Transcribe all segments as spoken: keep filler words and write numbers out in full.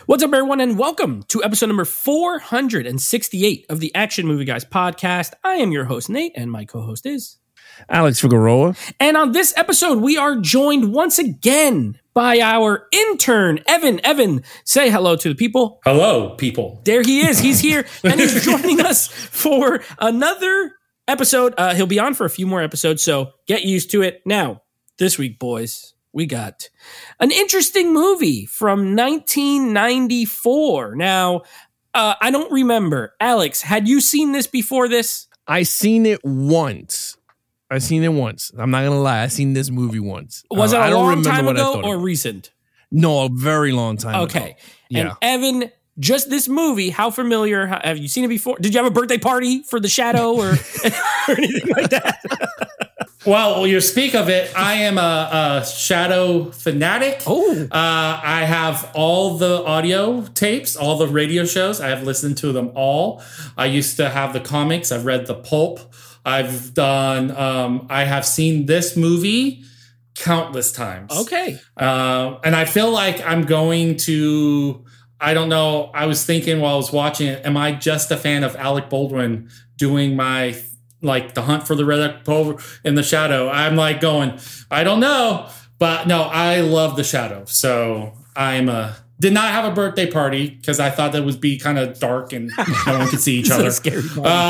What's up, everyone, and welcome to episode number four hundred sixty-eight of the Action Movie Guys podcast. I am your host, Nate, and my co-host is Alex Figueroa. And on this episode, we are joined once again by our intern, Evan. Evan, say hello to the people. Hello, people. There he is. He's here, and he's joining us for another episode. Uh, he'll be on for a few more episodes, so get used to it. Now, this week, boys, we got an interesting movie from nineteen ninety-four. Now, uh, I don't remember. Alex, had you seen this before this? I seen it once. I seen it once. I'm not gonna lie. I seen this movie once. Was uh, it a I don't long time what I ago thought or of it. recent? No, a very long time ago. Okay. Yeah. And Evan, just this movie, how familiar? How, have you seen it before? Did you have a birthday party for The Shadow or, or anything like that? Well, you speak of it. I am a, a Shadow fanatic. Oh. Uh, I have all the audio tapes, all the radio shows. I have listened to them all. I used to have the comics. I've read the pulp. I've done, um, I have seen this movie countless times. Okay. Uh, and I feel like I'm going to, I don't know. I was thinking while I was watching it, am I just a fan of Alec Baldwin doing my like The Hunt for the Red October in The Shadow? I'm like going, I don't know, but no, I love The Shadow. So I'm a, did not have a birthday party because I thought that would be kind of dark and no one could see each other. Scary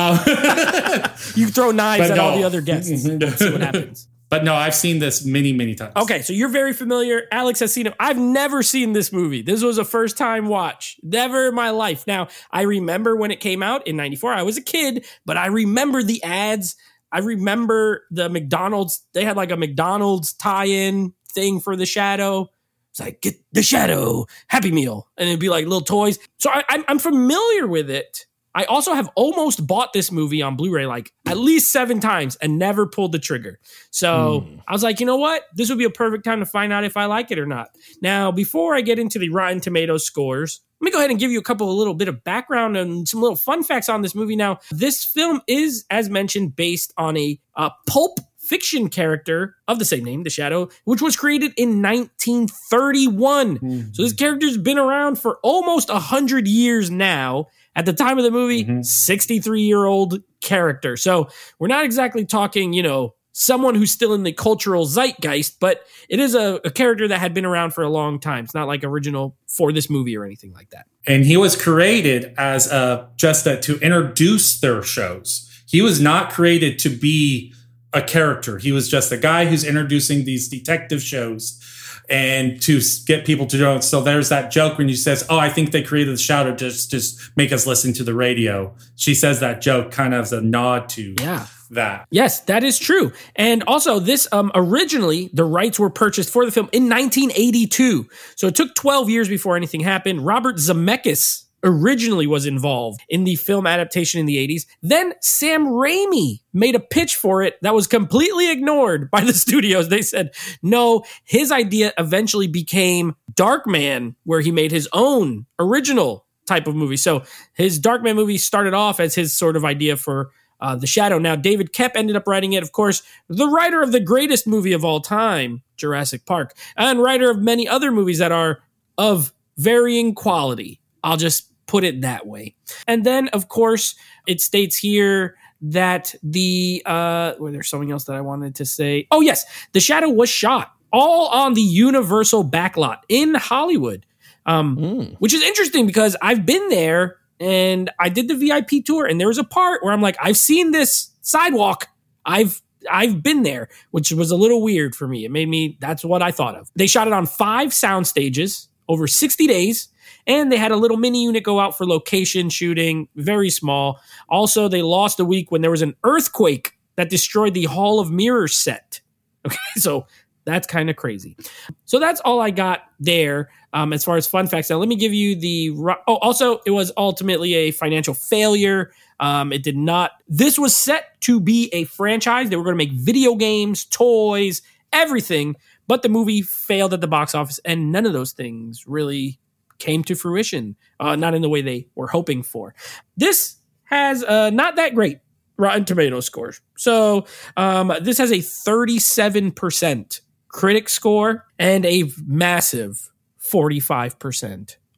uh, you throw knives at no. all the other guests. See what happens. But no, I've seen this many, many times. Okay, so you're very familiar. Alex has seen it. I've never seen this movie. This was a first time watch. Never in my life. Now, I remember when it came out in ninety-four. I was a kid, but I remember the ads. I remember the McDonald's. They had like a McDonald's tie-in thing for The Shadow. It's like, get The Shadow, Happy Meal. And it'd be like little toys. So I, I'm, I'm familiar with it. I also have almost bought this movie on Blu-ray like at least seven times and never pulled the trigger. So mm. I was like, you know what? This would be a perfect time to find out if I like it or not. Now, before I get into the Rotten Tomatoes scores, let me go ahead and give you a couple of little bit of background and some little fun facts on this movie. Now, this film is, as mentioned, based on a uh, pulp fiction character of the same name, The Shadow, which was created in nineteen thirty-one. Mm-hmm. So this character's been around for almost one hundred years now. At the time of the movie, mm-hmm. sixty-three-year-old character. So we're not exactly talking, you know, someone who's still in the cultural zeitgeist, but it is a, a character that had been around for a long time. It's not like original for this movie or anything like that. And he was created as a, just a, to introduce their shows. He was not created to be a character. He was just a guy who's introducing these detective shows and to get people to know. So there's that joke when he says, oh, I think they created The Shadow just just make us listen to the radio. She says that joke kind of as a nod to yeah. that. Yes, that is true. And also this um, originally, the rights were purchased for the film in nineteen eighty-two. So it took twelve years before anything happened. Robert Zemeckis originally was involved in the film adaptation in the eighties. Then Sam Raimi made a pitch for it that was completely ignored by the studios. They said, no, his idea eventually became Darkman, where he made his own original type of movie. So his Darkman movie started off as his sort of idea for uh, The Shadow. Now, David Koepp ended up writing it, of course, the writer of the greatest movie of all time, Jurassic Park, and writer of many other movies that are of varying quality. I'll just put it that way. And then, of course, it states here that the, uh, well, there's something else that I wanted to say. Oh, yes. The Shadow was shot all on the Universal backlot in Hollywood, um, mm. which is interesting because I've been there and I did the V I P tour and there was a part where I'm like, I've seen this sidewalk. I've I've been there, which was a little weird for me. It made me, that's what I thought of. They shot it on five sound stages over sixty days. And they had a little mini unit go out for location shooting, very small. Also, they lost a week when there was an earthquake that destroyed the Hall of Mirrors set. Okay, so that's kind of crazy. So that's all I got there um, as far as fun facts. Now, let me give you the... Oh, also, it was ultimately a financial failure. Um, it did not... This was set to be a franchise. They were going to make video games, toys, everything. But the movie failed at the box office, and none of those things really came to fruition, uh, not in the way they were hoping for. This has uh, not that great Rotten Tomatoes scores. So um, this has a thirty-seven percent critic score and a massive forty-five percent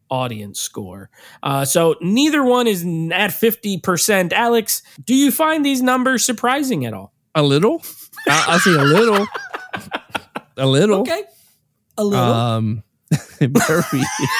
audience score. Uh, so neither one is at fifty percent. Alex, do you find these numbers surprising at all? A little. I- I'll say a little. A little. Okay. A little. Um, very,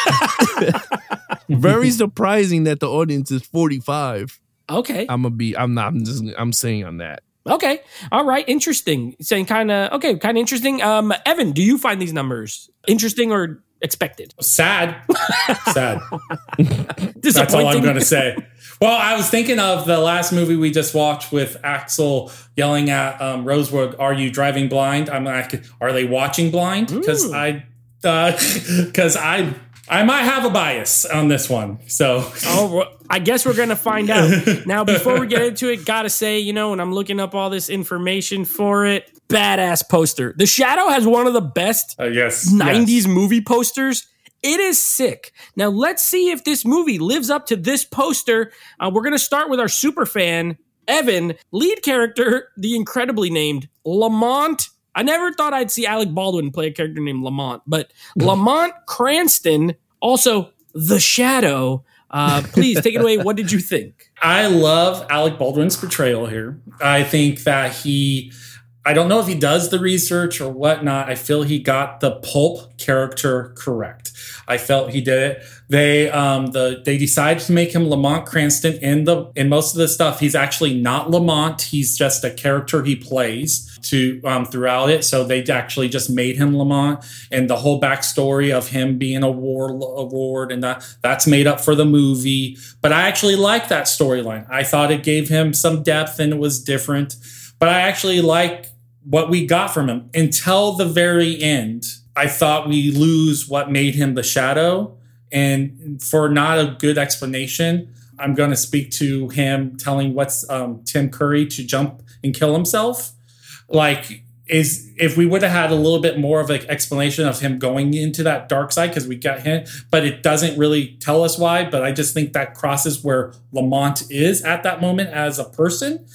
very surprising that the audience is forty-five. Okay. I'm gonna be. I'm not. I'm just. I'm saying on that. Okay. All right. Interesting. Saying kind of, okay, kind of interesting. Um, Evan, do you find these numbers interesting or expected? Sad. Sad. Disappointing. That's all I'm going to say. Well, I was thinking of the last movie we just watched with Axel yelling at um, Rosewood, "Are you driving blind?" I'm like, "Are they watching blind?" Because I, because uh, I, I might have a bias on this one. So, oh, well, I guess we're gonna find out. Now, before we get into it, gotta say, you know, when I'm looking up all this information for it, badass poster. The Shadow has one of the best uh, yes, nineties yes. movie posters. It is sick. Now, let's see if this movie lives up to this poster. Uh, we're gonna start with our super fan, Evan, lead character, the incredibly named Lamont. I never thought I'd see Alec Baldwin play a character named Lamont, but Lamont Cranston, also The Shadow. Uh, please take it away. What did you think? I love Alec Baldwin's portrayal here. I think that he, I don't know if he does the research or whatnot. I feel he got the pulp character correct. I felt he did it. They um the they decided to make him Lamont Cranston in the in most of the stuff. He's actually not Lamont. He's just a character he plays to um throughout it. So they actually just made him Lamont, and the whole backstory of him being a war award and that that's made up for the movie. But I actually like that storyline. I thought it gave him some depth and it was different. But I actually like what we got from him until the very end. I thought we lose what made him the Shadow. And for not a good explanation, I'm going to speak to him telling what's um, Tim Curry to jump and kill himself. Like, is if we would have had a little bit more of an explanation of him going into that dark side, because we got him, but it doesn't really tell us why. But I just think that crosses where Lamont is at that moment as a person.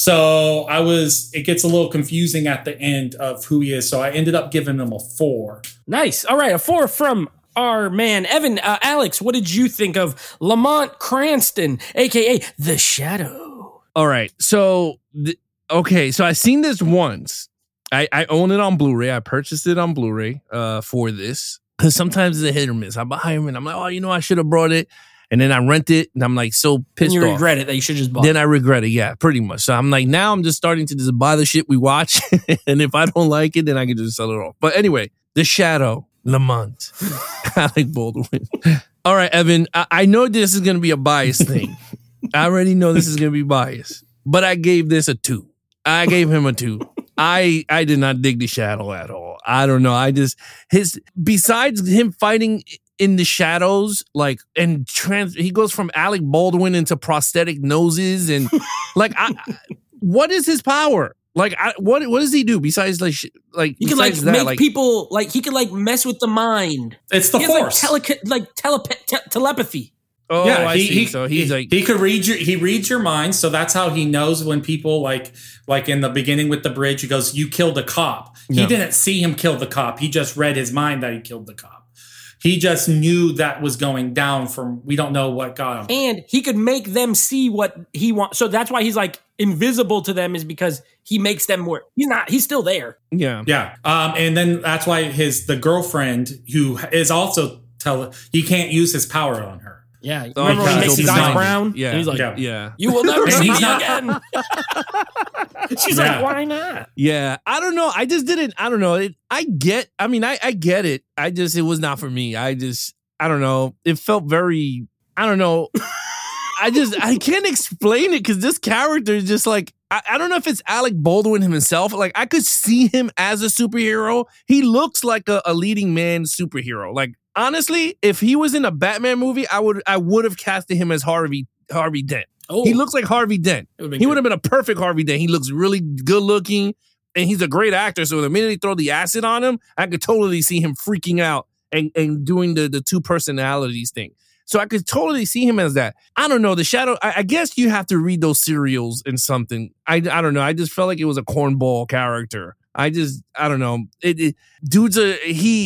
So I was, it gets a little confusing at the end of who he is. So I ended up giving him a four. Nice. All right. A four from our man, Evan. Uh, Alex, what did you think of Lamont Cranston, A K A The Shadow? All right. So, th- okay. So I seen this once. I, I own it on Blu-ray. I purchased it on Blu-ray uh, for this. Because sometimes it's a hit or miss. I buy them and I'm like, oh, you know, I should have brought it. And then I rent it and I'm like so pissed and you off. regret it that you should just buy Then it. I regret it. Yeah, pretty much. So I'm like, now I'm just starting to just buy the shit we watch. And if I don't like it, then I can just sell it off. But anyway, The Shadow, Lamont, Alec Baldwin. All right, Evan, I, I know this is going to be a biased thing. I already know this is going to be biased. But I gave this a two. I gave him a two. I I did not dig The Shadow at all. I don't know. I just, his, besides him fighting in the shadows, like, and trans, he goes from Alec Baldwin into prosthetic noses and like, I, what is his power? Like, I, what what does he do besides like, sh- like he can like that, make like, people like he can like mess with the mind. It's the he has, Force. like, tele- like telep- te- telepathy. Oh, yeah, I he, see. he, So he's he, like, he could read your he reads your mind, so that's how he knows when people like like in the beginning with the bridge, he goes, "You killed a cop." He Yeah. didn't see him kill the cop. He just read his mind that he killed the cop. He just knew that was going down from we don't know what got him. And he could make them see what he wants. So that's why he's like invisible to them, is because he makes them work. He's not, he's still there. yeah. Yeah, um, and then that's why his the girlfriend who is also tell he can't use his power on her. Yeah. Oh, Remember when he because makes his he's eyes not- brown? Yeah. And he's like, Yeah. Yeah. you will never And see he's me not- again. She's Yeah. like, why not? Yeah, I don't know. I just didn't. I don't know. It, I get. I mean, I, I get it. I just it was not for me. I just I don't know. It felt very. I don't know. I just I can't explain it because this character is just like I, I don't know if it's Alec Baldwin himself. Like I could see him as a superhero. He looks like a, a leading man superhero. Like honestly, if he was in a Batman movie, I would I would have casted him as Harvey Harvey Dent. Oh, He looks like Harvey Dent. it would've been He good. would have been a perfect Harvey Dent. He looks really good looking and he's a great actor. So the minute they throw the acid on him, I could totally see him freaking out and, and doing the, the two personalities thing. So I could totally see him as that. I don't know. The Shadow, I, I guess you have to read those serials and something. I, I don't know. I just felt like it was a cornball character. I just, I don't know. It, it, dude's a, he,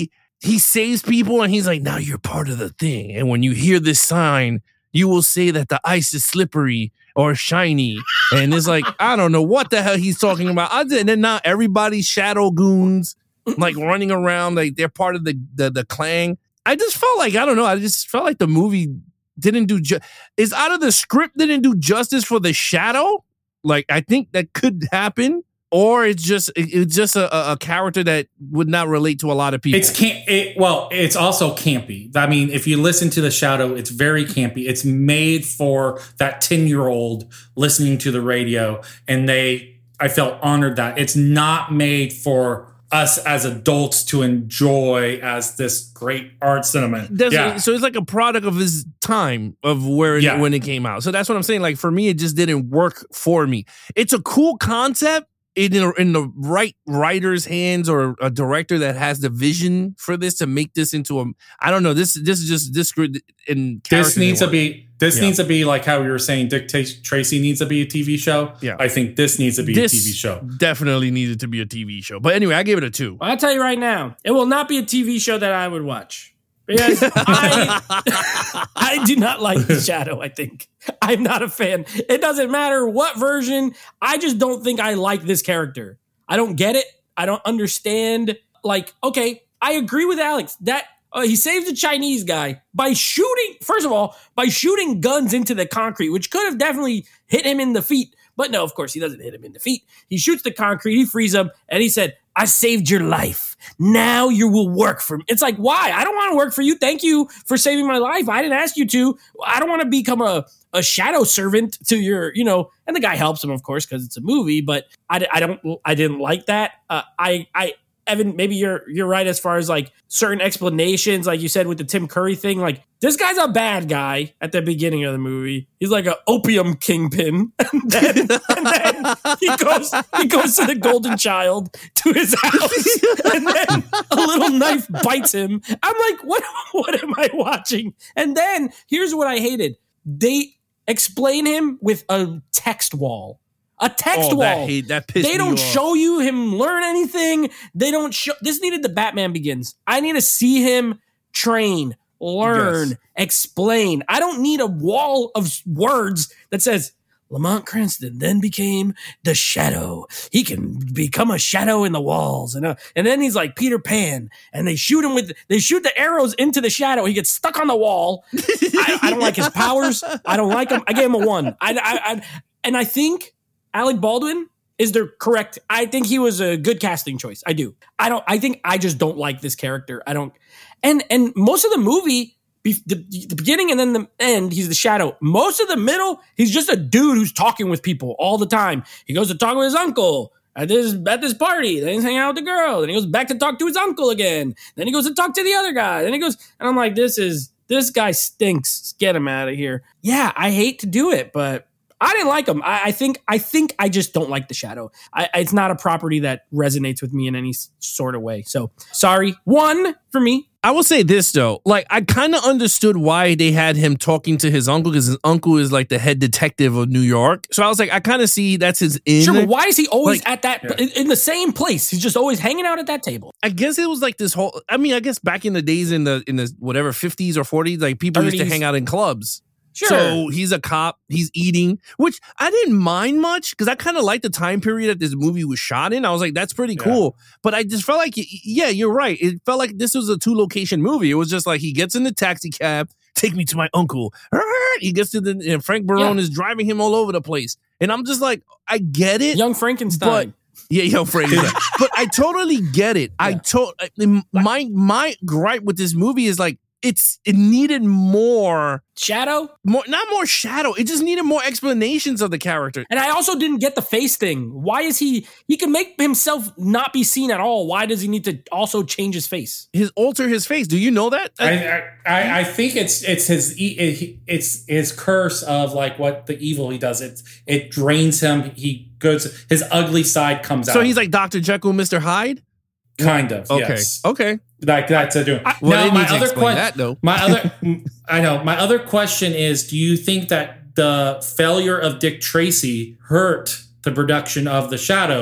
he saves people and he's like, now you're part of the thing. And when you hear this sign, you will say that the ice is slippery or shiny. And it's like, I don't know what the hell he's talking about. I did, and then now everybody's shadow goons, like running around, like they're part of the, the, the clan. I just felt like, I don't know, I just felt like the movie didn't do, ju- is out of the script didn't do justice for the shadow. Like, I think that could happen. Or it's just it's just a, a character that would not relate to a lot of people. It's can't. It, well, it's also campy. I mean, if you listen to The Shadow, it's very campy. It's made for that ten-year-old listening to the radio, and they. I felt honored that it's not made for us as adults to enjoy as this great art cinema. Yeah. So it's like a product of his time of where it, yeah. when it came out. So that's what I'm saying. Like for me, it just didn't work for me. It's a cool concept. In, in the right writer's hands or a director that has the vision for this to make this into a, I don't know. This this is just this in this needs to be this yeah. needs to be like how we were saying. Dick T- Tracy needs to be a T V show. Yeah, I think this needs to be this a T V show. Definitely needed to be a T V show. But anyway, I gave it a two. Well, I'll tell you right now, it will not be a T V show that I would watch. Because I, I do not like The Shadow, I think. I'm not a fan. It doesn't matter what version. I just don't think I like this character. I don't get it. I don't understand. Like, okay, I agree with Alex that uh, he saves the Chinese guy by shooting, first of all, by shooting guns into the concrete, which could have definitely hit him in the feet. But no, of course, he doesn't hit him in the feet. He shoots the concrete, he frees him, and he said, I saved your life. Now you will work for me. It's like, why? I don't want to work for you. Thank you for saving my life. I didn't ask you to. I don't want to become a, a shadow servant to your, you know, and the guy helps him, of course, because it's a movie, but I, I don't, I didn't like that. Uh, I, I, Evan, maybe you're you're right as far as like certain explanations, like you said with the Tim Curry thing. Like this guy's a bad guy at the beginning of the movie. He's like an opium kingpin, and then, and then he goes he goes to the Golden Child to his house, and then a little knife bites him. I'm like, what what am I watching? And then here's what I hated: they explain him with a text wall. A text oh, wall. That hate, that pissed they don't me off. show you him learn anything. They don't show. This needed the Batman Begins. I need to see him train, learn, yes. explain. I don't need a wall of words that says Lamont Cranston then became the Shadow. He can become a shadow in the walls, and uh, and then he's like Peter Pan, and they shoot him with they shoot the arrows into the shadow. He gets stuck on the wall. I, I don't like his powers. I don't like him. I gave him a one. I, I, I and I think. Alec Baldwin is the correct. I think he was a good casting choice. I do. I don't. I think I just don't like this character. I don't. And and most of the movie, the, the beginning and then the end, he's the Shadow. Most of the middle, he's just a dude who's talking with people all the time. He goes to talk with his uncle at this at this party. Then he's hanging out with the girl. Then he goes back to talk to his uncle again. Then he goes to talk to the other guy. Then he goes, and I'm like, this is this guy stinks. Get him out of here. Yeah, I hate to do it, but. I didn't like him. I, I think I think I just don't like The Shadow. I, it's not a property that resonates with me in any s- sort of way. So sorry. One for me. I will say this though, like I kind of understood why they had him talking to his uncle because his uncle is like the head detective of New York. So I was like, I kind of see that's his in. Sure, but why is he always like, at that yeah. in, in the same place? He's just always hanging out at that table. I guess it was like this whole. I mean, I guess back in the days in the in the whatever fifties or forties, like people thirties. used to hang out in clubs. Sure. So he's a cop. He's eating, which I didn't mind much because I kind of liked the time period that this movie was shot in. I was like, that's pretty Yeah. cool. But I just felt like, yeah, you're right. It felt like this was a two location movie. It was just like he gets in the taxi cab, take me to my uncle. He gets to the, and Frank Barone Yeah. is driving him all over the place. And I'm just like, I get it. Young Frankenstein. But yeah, yo, Frankenstein. But I totally get it. I Yeah. to- my my gripe with this movie is like, It's it needed more, Shadow? more not more shadow. It just needed more explanations of the character. And I also didn't get the face thing. Why is he he can make himself not be seen at all? Why does he need to also change his face? His alter his face. Do you know that? I, I, I I think it's it's his e- it's his curse of like what the evil he does. It it drains him. He goes his ugly side comes out. So he's like Doctor Jekyll, Mister Hyde. kind of Okay, yes. okay. Like that's a doing. Well, now they my need to other explain que- that, though. My other, I know. My other question is: do you think that the failure of Dick Tracy hurt the production of The Shadow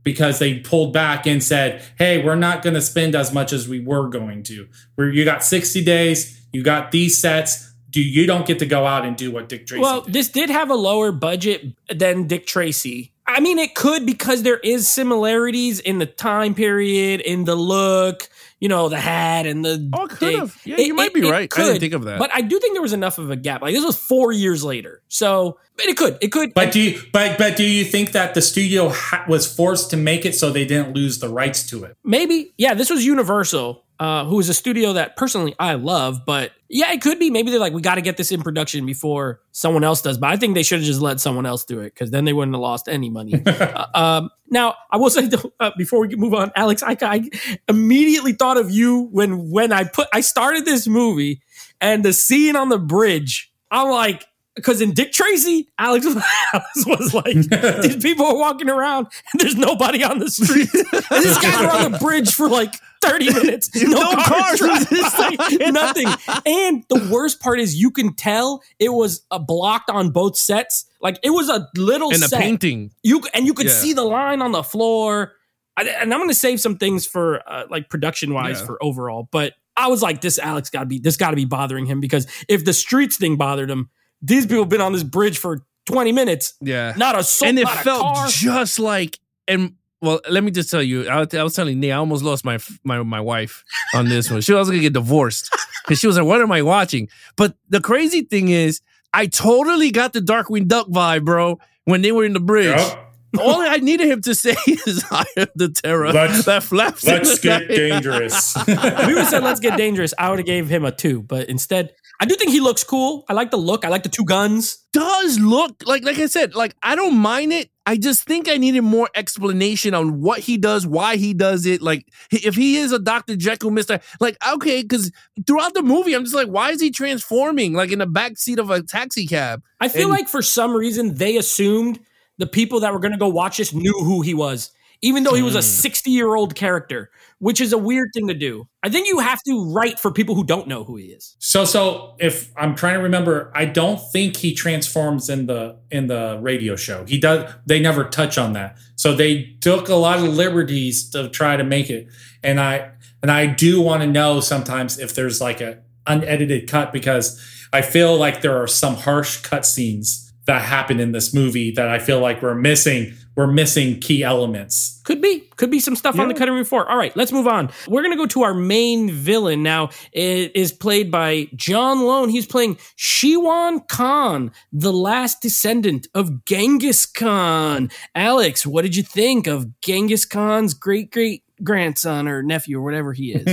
because they pulled back and said, hey, we're not going to spend as much as we were going to. Where you got sixty days, you got these sets. Do you don't get to go out and do what Dick Tracy Well, did. this did have a lower budget than Dick Tracy. I mean, it could because there is similarities in the time period, in the look, you know, the hat and the. Oh, it could thing. have. Yeah, you might be right. I didn't think of that. But I do think there was enough of a gap. Like this was four years later, so but it could. It could. But do you, but but do you think that the studio ha- was forced to make it so they didn't lose the rights to it? Maybe. Yeah, this was Universal, uh, who is a studio that personally I love. But yeah, it could be. Maybe they're like, we got to get this in production before someone else does. But I think they should have just let someone else do it because then they wouldn't have lost any money. uh, um, now, I will say uh, before we move on, Alex, I, I immediately thought of you when when I put I started this movie and the scene on the bridge. I'm like. Because in Dick Tracy, Alex, Alex was like, these people are walking around and there's nobody on the street. And these guys are on the bridge for like thirty minutes. No, No cars, cars. drive by, nothing. And the worst part is you can tell it was uh, blocked on both sets. Like it was a little And the set. painting. You and you could Yeah. see the line on the floor. I, and I'm going to save some things for uh, like production wise Yeah. for overall. But I was like, this Alex got to be this got to be bothering him because if the streets thing bothered him. These people have been on this bridge for twenty minutes. Yeah. Not a soul, And it not a felt car. just like, and well, let me just tell you, I, was- I was telling Nate, I almost lost my my my wife on this one. She was going to get divorced because she was like, what am I watching? But the crazy thing is, I totally got the Darkwing Duck vibe, bro, when they were in the bridge. Yep. All I needed him to say is, I am the terror Let's- that flaps in Let's the get night." dangerous. If we would have said, let's get dangerous, I would have gave him a two. But instead, I do think he looks cool. I like the look. I like the two guns. Does look like, like I said, like I don't mind it. I just think I needed more explanation on what he does, why he does it. Like if he is a Doctor Jekyll, Mister Like, okay, because throughout the movie, I'm just like, why is he transforming like in the back seat of a taxi cab? I feel And- like for some reason they assumed the people that were going to go watch this knew who he was, even though he was a sixty-year-old character, which is a weird thing to do. I think you have to write for people who don't know who he is. So, so if I'm trying to remember, I don't think he transforms in the in the radio show. He does. They never touch on that. So they took a lot of liberties to try to make it. And I and I do want to know sometimes if there's like a unedited cut because I feel like there are some harsh cut scenes that happen in this movie that I feel like we're missing. We're missing key elements. Could be. Could be some stuff on the cutting room floor. All right, let's move on. We're going to go to our main villain now. It is played by John Lone. He's playing Shiwan Khan, the last descendant of Genghis Khan. Alex, what did you think of Genghis Khan's great-great-grandson or nephew or whatever he is?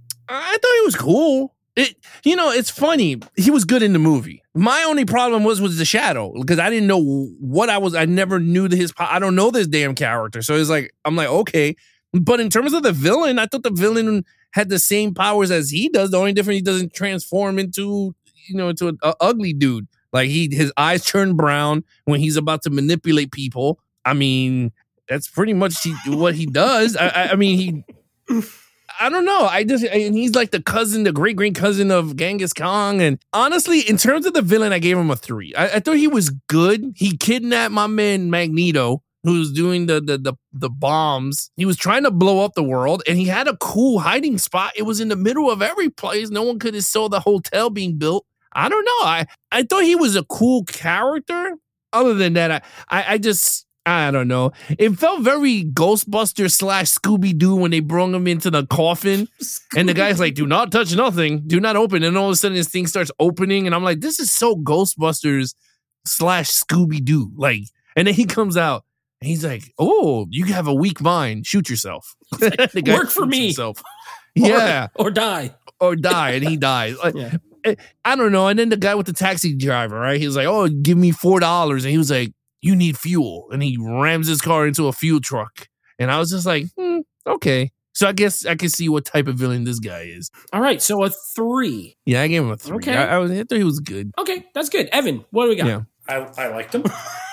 I thought he was cool. It, you know, it's funny. He was good in the movie. My only problem was was the shadow because I didn't know what I was. I never knew his. I don't know this damn character, so it's like I'm like okay. But in terms of the villain, I thought the villain had the same powers as he does. The only difference he doesn't transform into you know into an ugly dude. Like he his eyes turn brown when he's about to manipulate people. I mean, that's pretty much he, what he does. I, I, I mean he. I don't know. I just and he's like the cousin, the great great cousin of Genghis Khan. And honestly, in terms of the villain, I gave him a three. I, I thought he was good. He kidnapped my man Magneto, who was doing the, the the the bombs. He was trying to blow up the world, and he had a cool hiding spot. It was in the middle of every place. No one could have saw the hotel being built. I don't know. I I thought he was a cool character. Other than that, I I, I just. I don't know. It felt very Ghostbuster slash Scooby-Doo when they brought him into the coffin. And the guy's like, do not touch nothing. Do not open. And all of a sudden this thing starts opening. And I'm like, this is so Ghostbusters slash Scooby-Doo. Like, and then he comes out and he's like, oh, you have a weak mind. Shoot yourself. The guy Work for shoots me. himself. Yeah. Or, or die. Or die. And he dies. Like, Yeah. I don't know. And then the guy with the taxi driver, right? He was like, oh, give me four dollars. And he was like, you need fuel. And he rams his car into a fuel truck. And I was just like, hmm, okay. So I guess I can see what type of villain this guy is. All right, so a three. Yeah, I gave him a three. Okay. I, I, was, I thought he was good. Okay, that's good. Evan, what do we got? Yeah. I, I liked him.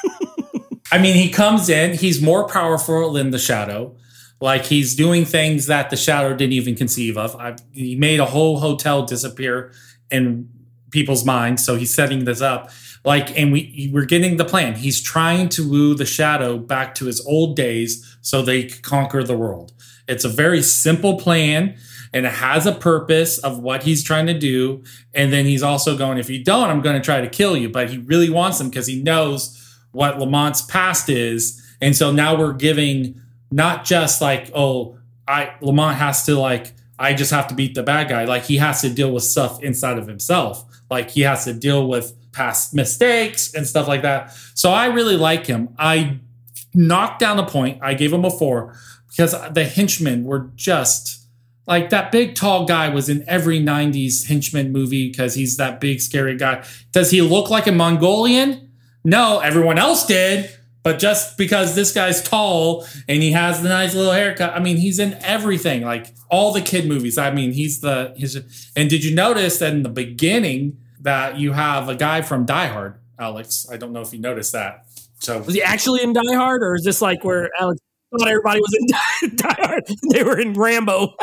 I mean, he comes in, he's more powerful than the Shadow. Like, he's doing things that the Shadow didn't even conceive of. I, he made a whole hotel disappear in people's minds. So he's setting this up. Like, and we we're getting the plan. He's trying to woo the Shadow back to his old days so they could conquer the world. It's a very simple plan, and it has a purpose of what he's trying to do. And then he's also going, if you don't, I'm going to try to kill you. But he really wants them because he knows what Lamont's past is. And so now we're giving not just like, oh, I Lamont has to like, I just have to beat the bad guy. Like he has to deal with stuff inside of himself. Like he has to deal with past mistakes and stuff like that. So I really like him. I knocked down a point. I gave him a four because the henchmen were just like that big tall guy was in every nineties henchman movie because he's that big scary guy. Does he look like a Mongolian? No, everyone else did. But just because this guy's tall and he has the nice little haircut, I mean, he's in everything, like all the kid movies. I mean, he's the, his, and did you notice that in the beginning that you have a guy from Die Hard, Alex? I don't know if you noticed that. So was he actually in Die Hard, or is this like where Alex thought everybody was in Die, Die Hard? They were in Rambo.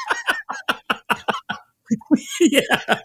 Yeah.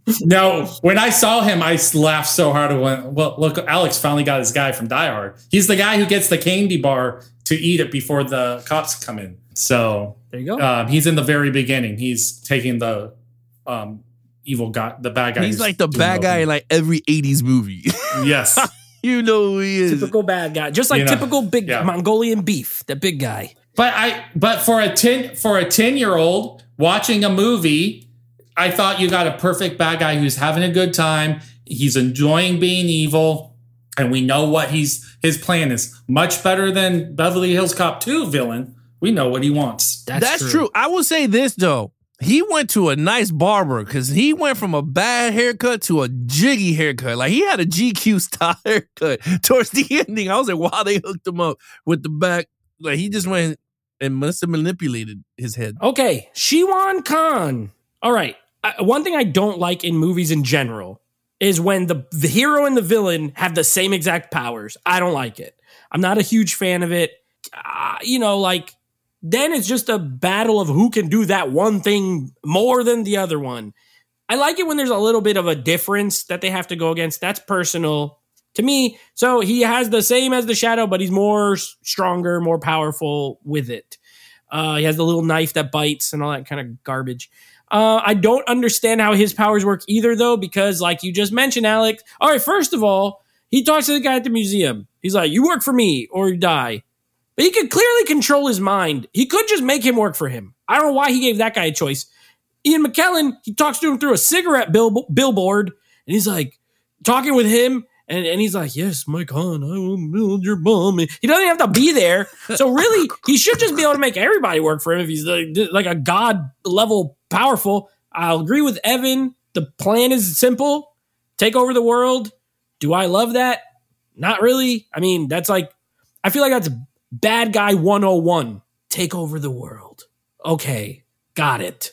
No, when I saw him, I laughed so hard. I went, well, look, Alex finally got his guy from Die Hard. He's the guy who gets the candy bar to eat it before the cops come in. So there you go. Um, he's in the very beginning. He's taking the um, evil guy, the bad guy. He's like the bad guy in like every eighties movie. Yes. You know who he is. Typical bad guy. Just like you know, typical big yeah. Mongolian beef, the big guy. But I but for a ten for a ten-year-old watching a movie, I thought you got a perfect bad guy who's having a good time. He's enjoying being evil, and we know what he's his plan is. Much better than Beverly Hills Cop two villain. We know what he wants. That's, That's true. true. I will say this though. He went to a nice barber because he went from a bad haircut to a jiggy haircut. Like he had a G Q style haircut towards the ending. I was like, wow, they hooked him up with the back. Like he just went and must have manipulated his head. Okay, Shiwan Khan. All right. I, one thing I don't like in movies in general is when the, the hero and the villain have the same exact powers. I don't like it. I'm not a huge fan of it. Uh, you know, like, then it's just a battle of who can do that one thing more than the other one. I like it when there's a little bit of a difference that they have to go against. That's personal to me. So he has the same as the Shadow, but he's more stronger, more powerful with it. Uh, he has the little knife that bites and all that kind of garbage. Uh, I don't understand how his powers work either, though, because like you just mentioned, Alex. All right, first of all, he talks to the guy at the museum. He's like, you work for me or you die. But he could clearly control his mind. He could just make him work for him. I don't know why he gave that guy a choice. Ian McKellen, he talks to him through a cigarette bill- billboard, and he's like talking with him, and, and he's like, yes, Mike Hahn, I will build your bomb. He doesn't have to be there. So really, he should just be able to make everybody work for him if he's like, like a god level powerful. I'll agree with Evan. The plan is simple. Take over the world. Do I love that? Not really. I mean, that's like, I feel like that's bad guy one oh one. Take over the world. Okay, got it.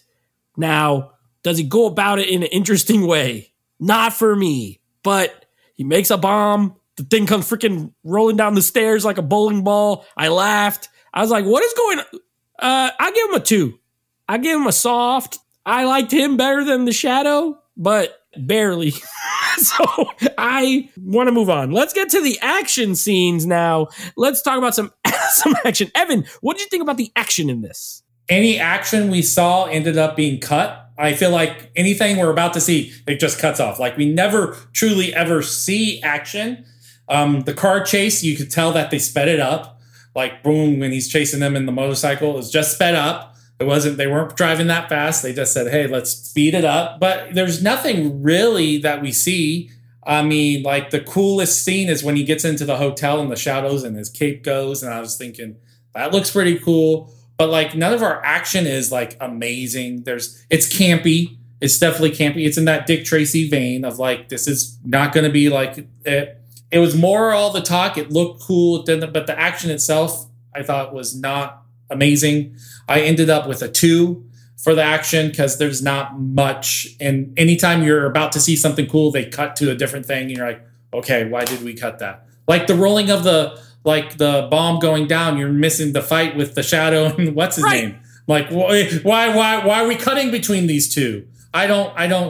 Now, does he go about it in an interesting way? Not for me. But he makes a bomb. The thing comes freaking rolling down the stairs like a bowling ball. I laughed. I was like, what is going on? Uh, I give him a two. I give him a soft. I liked him better than the Shadow, but barely. So I want to move on. Let's get to the action scenes now. Let's talk about some, some action. Evan, what did you think about the action in this? Any action we saw ended up being cut. I feel like anything we're about to see, it just cuts off. Like we never truly ever see action. Um, the car chase, you could tell that they sped it up. Like boom, when he's chasing them in the motorcycle, it was just sped up. It wasn't, they weren't driving that fast. They just said, hey, let's speed it up. But there's nothing really that we see. I mean, like the coolest scene is when he gets into the hotel in the shadows and his cape goes. And I was thinking, that looks pretty cool. But like none of our action is like amazing. There's, it's campy. It's definitely campy. It's in that Dick Tracy vein of like, this is not going to be like it. It was more all the talk. It looked cool. It didn't, but the action itself, I thought was not amazing. I ended up with a two for the action because there's not much. And anytime you're about to see something cool, they cut to a different thing. And you're like, okay, why did we cut that? Like the rolling of the, like the bomb going down, you're missing the fight with the Shadow and what's his right. name? Like, why, why, why, why are we cutting between these two? I don't, I don't,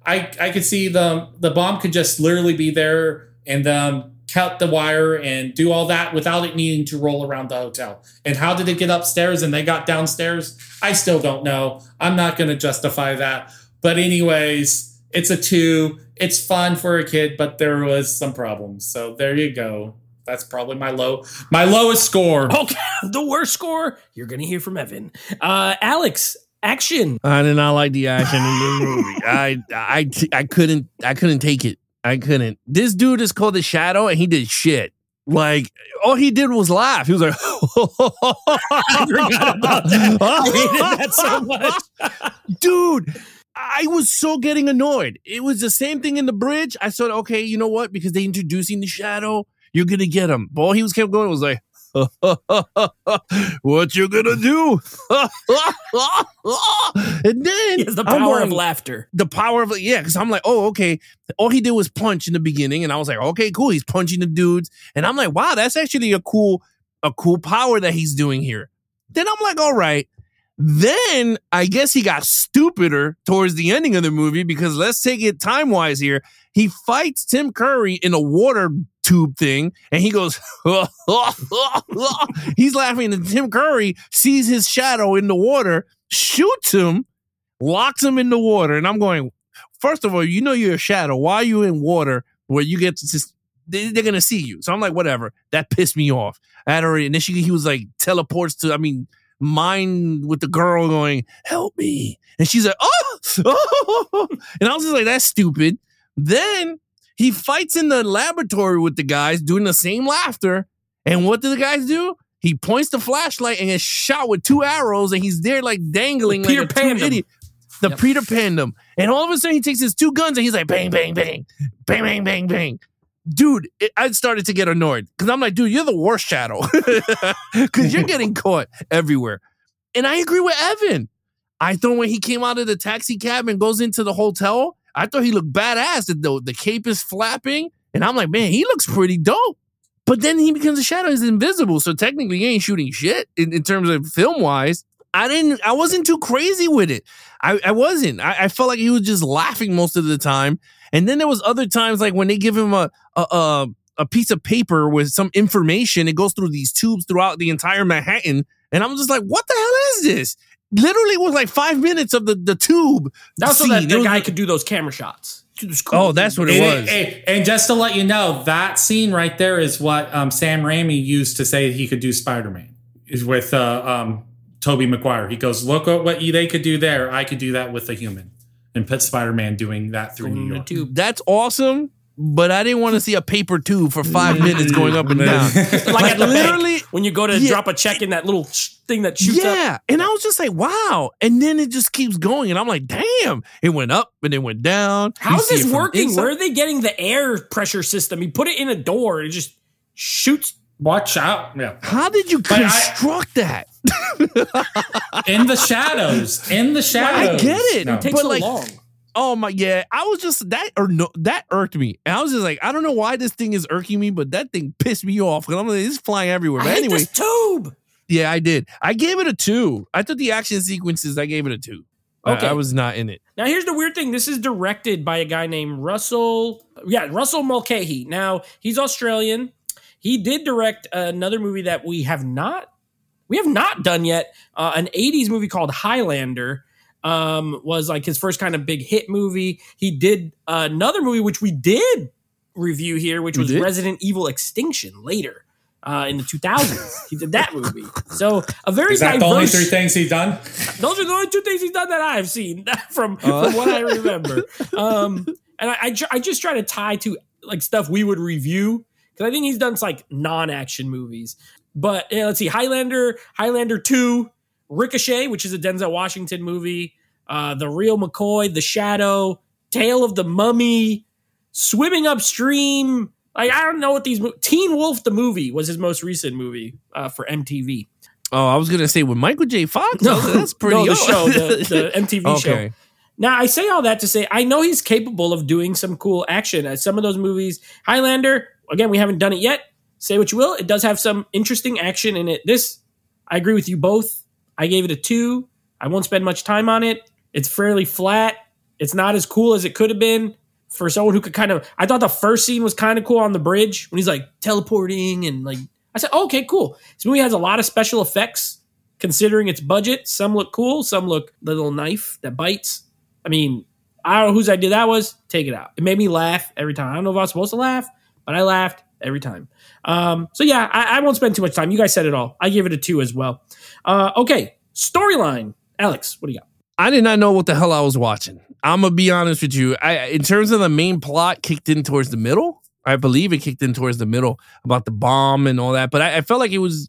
I I could see the the bomb could just literally be there and um, cut the wire and do all that without it needing to roll around the hotel. And how did it get upstairs and they got downstairs? I still don't know. I'm not going to justify that. But anyways, it's a two. It's fun for a kid, but there was some problems. So there you go. That's probably my low, my lowest score. Okay, the worst score you're gonna hear from Evan. Uh, Alex, action. I did not like the action in the movie. I, I, I couldn't, I couldn't take it. I couldn't. This dude is called the Shadow, and he did shit. Like all he did was laugh. He was like, I forgot about that. I hated that so much, dude. I was so getting annoyed. It was the same thing in the bridge. I thought, okay, you know what? Because they introducing the Shadow. You're going to get him. But all he was kept going was like, what you going to do? And then the power going, of laughter. The power of, yeah, because I'm like, oh, okay. All he did was punch in the beginning. And I was like, okay, cool. He's punching the dudes. And I'm like, wow, that's actually a cool, a cool power that he's doing here. Then I'm like, all right. Then I guess he got stupider towards the ending of the movie because let's take it time-wise here. He fights Tim Curry in a water tube thing, and he goes, he's laughing, and Tim Curry sees his shadow in the water, shoots him, locks him in the water, and I'm going, first of all, you know you're a shadow. Why are you in water where you get to just, they're going to see you? So I'm like, whatever. That pissed me off. I had already, and then she, he was like, teleports to, I mean, mind with the girl going, help me. And she's like, oh, oh. And I was just like, that's stupid. Then he fights in the laboratory with the guys doing the same laughter. And what do the guys do? He points the flashlight and gets shot with two arrows. And he's there like dangling Peter like a Pan idiot. The yep. Peter Pan. And all of a sudden he takes his two guns and he's like, bang, bang, bang, bang, bang, bang, bang. Dude, it, I started to get annoyed because I'm like, dude, you're the worst Shadow because you're getting caught everywhere. And I agree with Evan. I thought when he came out of the taxi cab and goes into the hotel, I thought he looked badass. The, the cape is flapping. And I'm like, man, he looks pretty dope. But then he becomes a Shadow. He's invisible. So technically he ain't shooting shit in, in terms of film wise. I didn't, I wasn't too crazy with it. I, I wasn't. I, I felt like he was just laughing most of the time. And then there was other times like when they give him a, a, a, a piece of paper with some information, it goes through these tubes throughout the entire Manhattan. And I'm just like, what the hell is this? Literally it was like five minutes of the, the tube. That's so that the guy could do those camera shots. Cool. Oh, that's what it and, was. And, and just to let you know, that scene right there is what um, Sam Raimi used to say he could do Spider-Man. Is with uh, um, Tobey Maguire. He goes, look at what they could do there. I could do that with a human. And put Spider-Man doing that through New York. Tube. That's awesome. But I didn't want to see a paper tube for five minutes going up and down. like, like at the literally, bank, when you go to yeah. drop a check in that little thing that shoots yeah. up. Yeah, and I was just like, wow. And then it just keeps going. And I'm like, damn. It went up and it went down. How is this working? Inside. Where are they getting the air pressure system? You put it in a door and it just shoots. Watch out. Yeah. How did you but construct I, that? in the shadows. In the shadows. I get it. No. It takes but so like, long. Oh my, yeah. I was just that or no, that irked me. And I was just like, I don't know why this thing is irking me, but that thing pissed me off because I'm like, it's flying everywhere. But I anyway, hate this tube. Yeah, I did. I gave it a two. I thought the action sequences, I gave it a two. Okay. I, I was not in it. Now here's the weird thing. This is directed by a guy named Russell. Yeah, Russell Mulcahy. Now he's Australian. He did direct another movie that we have not, we have not done yet. Uh, an eighties movie called Highlander. Um, was like his first kind of big hit movie. He did uh, another movie, which we did review here, which was Resident Evil Extinction later uh, in the two thousands. He did that movie. So a very Is that diverse, the only three things he's done? Those are the only two things he's done that I've seen from, uh. from what I remember. Um, and I, I, I just try to tie to like stuff we would review because I think he's done like non-action movies. But yeah, let's see, Highlander, Highlander two, Ricochet, which is a Denzel Washington movie, uh, The Real McCoy, The Shadow, Tale of the Mummy, Swimming Upstream. Like, I don't know what these mo- Teen Wolf the movie was his most recent movie uh, for M T V. Oh, I was gonna say with Michael J. Fox. No, that's pretty. No, the show, the, the M T V okay. show. Now, I say all that to say I know he's capable of doing some cool action. As some of those movies, Highlander. Again, we haven't done it yet. Say what you will, it does have some interesting action in it. This, I agree with you both. I gave it a two. I won't spend much time on it. It's fairly flat. It's not as cool as it could have been for someone who could kind of. I thought the first scene was kind of cool on the bridge when he's like teleporting and like. I said, oh, okay, cool. This movie has a lot of special effects considering its budget. Some look cool, some look the little knife that bites. I mean, I don't know whose idea that was. Take it out. It made me laugh every time. I don't know if I was supposed to laugh, but I laughed every time. Um, so yeah, I, I won't spend too much time. You guys said it all. I give it a two as well. Uh, okay, storyline. Alex, what do you got? I did not know what the hell I was watching. I'm going to be honest with you. I, in terms of the main plot, kicked in towards the middle. I believe it kicked in towards the middle about the bomb and all that. But I, I felt like it was,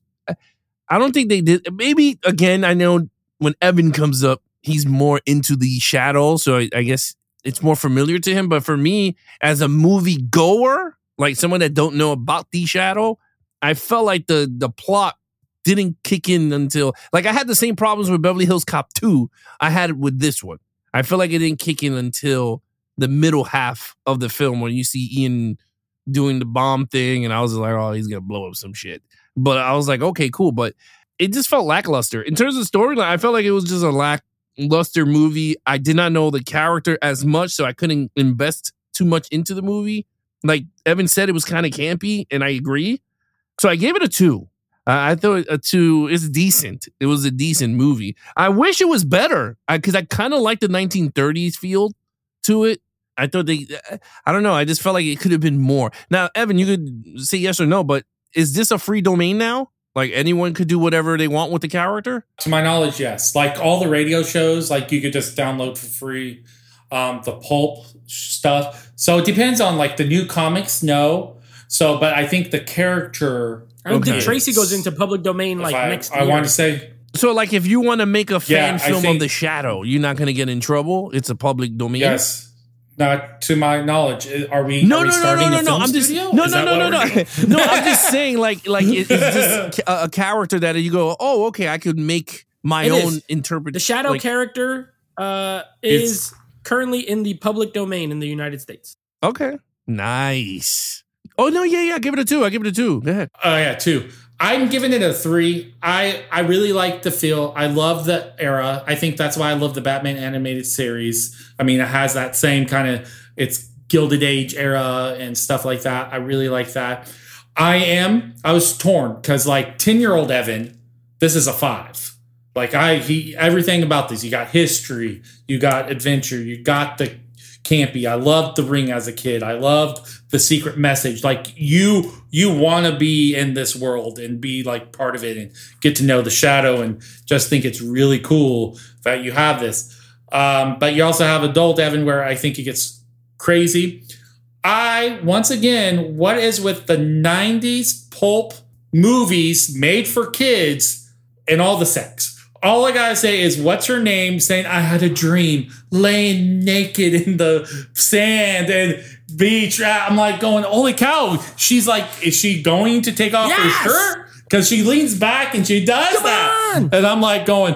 I don't think they did. Maybe, again, I know when Evan comes up, he's more into the shadow. So I, I guess it's more familiar to him. But for me, as a movie goer, like someone that don't know about the shadow, I felt like the the plot didn't kick in until, like I had the same problems with Beverly Hills Cop two I had with this one. I feel like it didn't kick in until the middle half of the film when you see Ian doing the bomb thing, and I was like, oh, he's gonna blow up some shit. But I was like, okay, cool. But it just felt lackluster. In terms of storyline, I felt like it was just a lackluster movie. I did not know the character as much, so I couldn't invest too much into the movie. Like Evan said, it was kind of campy, and I agree. So I gave it a two. Uh, I thought a two is decent. It was a decent movie. I wish it was better because I, I kind of like the nineteen thirties feel to it. I thought they, I don't know. I just felt like it could have been more. Now, Evan, you could say yes or no, but is this a free domain now? Like anyone could do whatever they want with the character? To my knowledge, yes. Like all the radio shows, like you could just download for free. Um, the pulp stuff. So it depends on like the new comics, no. So, but I think the character. I don't Okay. think Tracy goes into public domain like I, next I year. want to say. So, like, if you want to make a fan Yeah, I film think- of The Shadow, you're not going to get in trouble. It's a public domain. Yes. Not to my knowledge. Are we, No, are we no, no, starting no, no, a no. film I'm just studio? no, Is no, that no, what no, we're no. doing? No, I'm just saying, like, like it, it's just a, a character that you go, oh, okay, I could make my It own is. interpretation. The Shadow like, character uh, It's- is currently in the public domain in the United States. Okay, nice. Oh no, yeah, yeah. I give it a two. I give it a two. Go ahead. Oh yeah, two. I'm giving it a three. I I really like the feel. I love the era. I think that's why I love the Batman animated series. I mean, it has that same kind of it's Gilded Age era and stuff like that. I really like that. I am. I was torn because like ten year old Evan, this is a five. Like I he everything about this. You got history. You got adventure. You got the campy. I loved The Ring as a kid. I loved The Secret Message. Like you, you want to be in this world and be like part of it and get to know the Shadow and just think it's really cool that you have this. Um, but you also have adult Evan where I think it gets crazy. I, once again, what is with the nineties pulp movies made for kids and all the sex? All I gotta say is, what's her name saying, I had a dream, laying naked in the sand and beach. I'm like going, holy cow. She's like, is she going to take off Yes! her shirt? Because she leans back and she does Come that. on! And I'm like going,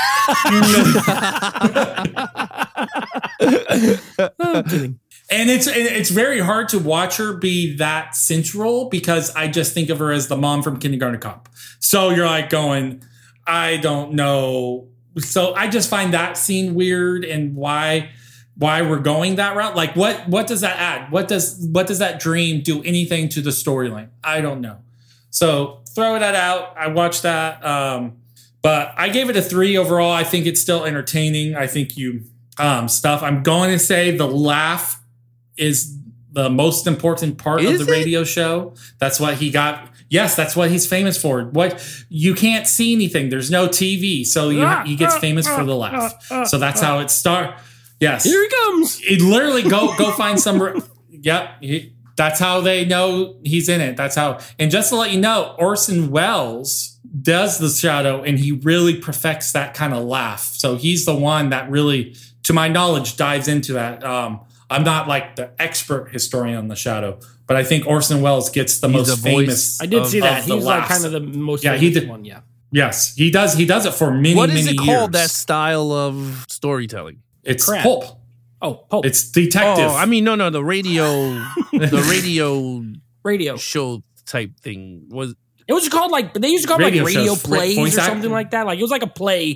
I'm kidding. and it's and it's very hard to watch her be that sensual because I just think of her as the mom from Kindergarten Cop. So you're like going, I don't know. So I just find that scene weird and why why we're going that route. Like what what does that add? What does what does that dream do anything to the storyline? I don't know. So throw that out. I watched that. Um, but I gave it a three overall. I think it's still entertaining. I think you um, stuff. I'm going to say the laugh is the most important part Is of the it? radio show. That's what he got. Yes, that's what he's famous for. What you can't see anything. There's no T V, so you, he gets famous for the laugh. So that's how it starts. Yes, Here he comes. it literally go go find some. Yep, he, that's how they know he's in it. That's how. And just to let you know, Orson Welles does the Shadow, and he really perfects that kind of laugh. So he's the one that really, to my knowledge, dives into that. Um, I'm not like the expert historian on the Shadow, but I think Orson Welles gets the He's most the voice. famous. I did of- see that. of the He's like laughs. kind of the most Yeah, yeah, he did- one. Yeah. Yes, he does. He does it for many, What many is it years. called? That style of storytelling? It's Crap. pulp. Oh, Pope. It's detective. Oh, I mean, no, no, the radio, the radio radio. show type thing was. It was called like they used to call it Radio like radio shows, vo- plays voice or acting. something like that. Like it was like a play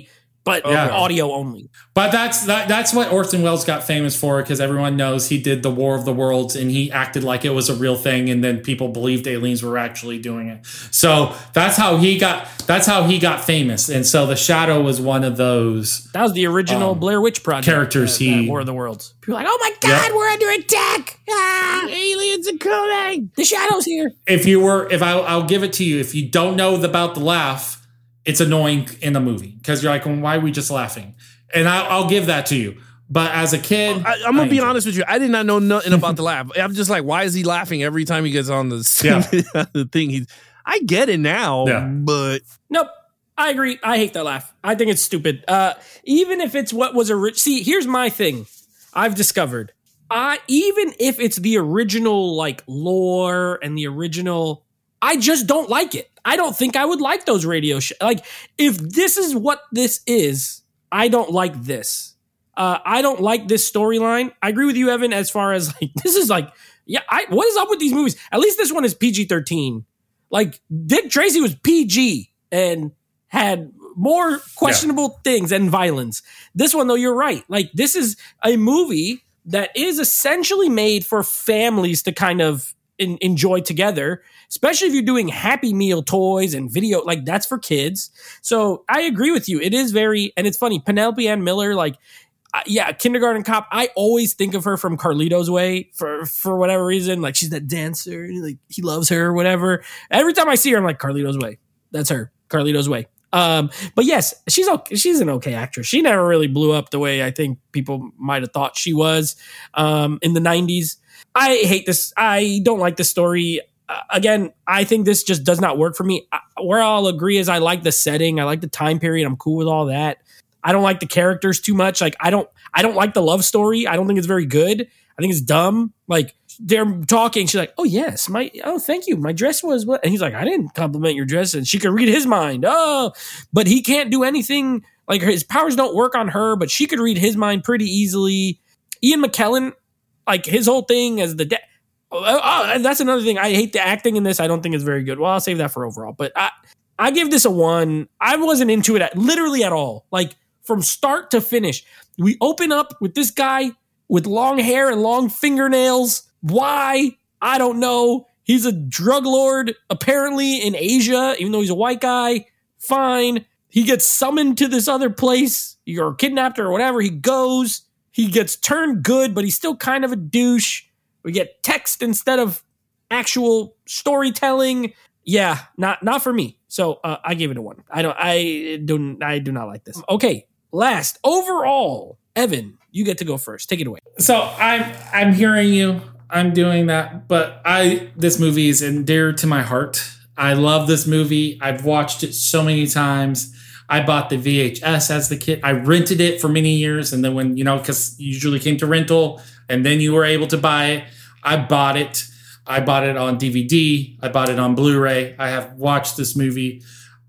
but Yeah. audio only. But that's that, that's what Orson Welles got famous for, because everyone knows he did the War of the Worlds and he acted like it was a real thing, and then people believed aliens were actually doing it. So that's how he got that's how he got famous. And so The Shadow was one of those. That was the original Um, Blair Witch Project characters uh, he- uh, War of the Worlds. People are like, oh my God, Yep. we're under attack. Ah, aliens are coming. The Shadow's here. If you were, if I, I'll give it to you, if you don't know about the laugh, it's annoying in the movie because you're like, well, why are we just laughing? And I, I'll give that to you. But as a kid, I, I'm gonna I be enjoyed honest with you. I did not know nothing about the laugh. I'm just like, why is he laughing every time he gets on the, Yeah. the thing? He's, I get it now, Yeah. but Nope. I agree. I hate that laugh. I think it's stupid. Uh, even if it's what was original. See, here's my thing. I've discovered. I even if it's the original like lore and the original, I just don't like it. I don't think I would like those radio sh- like if this is what this is. I don't like this. Uh, I don't like this storyline. I agree with you, Evan, as far as like this is like yeah. I what is up with these movies? At least this one is P G thirteen. Like Dick Tracy was P G and had more questionable things and violence. This one, though, you're right. Like, this is a movie that is essentially made for families to kind of in, enjoy together, especially if you're doing Happy Meal toys and video. Like, that's for kids. So I agree with you. It is very, and it's funny, Penelope Ann Miller, like, uh, yeah, Kindergarten Cop. I always think of her from Carlito's Way for for whatever reason. Like, she's that dancer, and like he loves her or whatever. Every time I see her, I'm like, Carlito's Way. That's her. Carlito's Way. Um, but yes, she's okay. She's an okay actress. She never really blew up the way I think people might have thought she was um, in the nineties. I hate this. I don't like this story. Uh, again, I think this just does not work for me. I, where I'll agree is I like the setting. I like the time period. I'm cool with all that. I don't like the characters too much. Like I don't, I don't like the love story. I don't think it's very good. I think it's dumb. Like they're talking. She's like, "Oh yes, my oh thank you. My dress was what?" And he's like, "I didn't compliment your dress." And she could read his mind. Oh, but he can't do anything. Like his powers don't work on her, but she could read his mind pretty easily. Ian McKellen, like his whole thing as the dad. Oh, oh, and that's another thing. I hate the acting in this. I don't think it's very good. Well, I'll save that for overall. But I, I give this a one. I wasn't into it at, literally at all. Like from start to finish, we open up with this guy with long hair and long fingernails. Why? I don't know. He's a drug lord, apparently, in Asia, even though he's a white guy. Fine. He gets summoned to this other place, or kidnapped or whatever. He goes. He gets turned good, but he's still kind of a douche. We get text instead of actual storytelling. Yeah, not not for me. So uh, I gave it a one. I don't. I don't. I do not like this. Okay. Last, overall, Evan, you get to go first. Take it away. So I'm I'm hearing you. I'm doing that, but I this movie is dear to my heart. I love this movie. I've watched it so many times. I bought the V H S as the kid. I rented it for many years, and then when you know, because usually came to rental, and then you were able to buy it. I bought it. I bought it on D V D. I bought it on Blu-ray. I have watched this movie.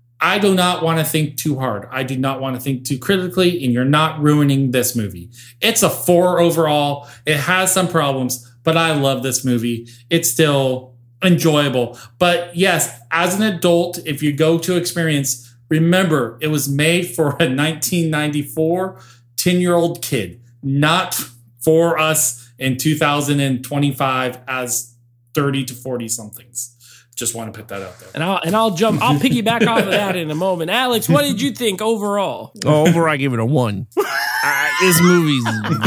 I do not want to think too hard. I do not want to think too critically, and you're not ruining this movie. It's a four overall. It has some problems, but I love this movie. It's still enjoyable. But yes, as an adult, if you go to experience, remember, it was made for a nineteen ninety-four ten-year-old kid, not for us in two thousand twenty-five as thirty to forty somethings. Just want to put that out there. And I'll and I'll jump. I'll piggyback off of that in a moment. Alex, what did you think overall? oh, overall, I give it a one. uh, this movie's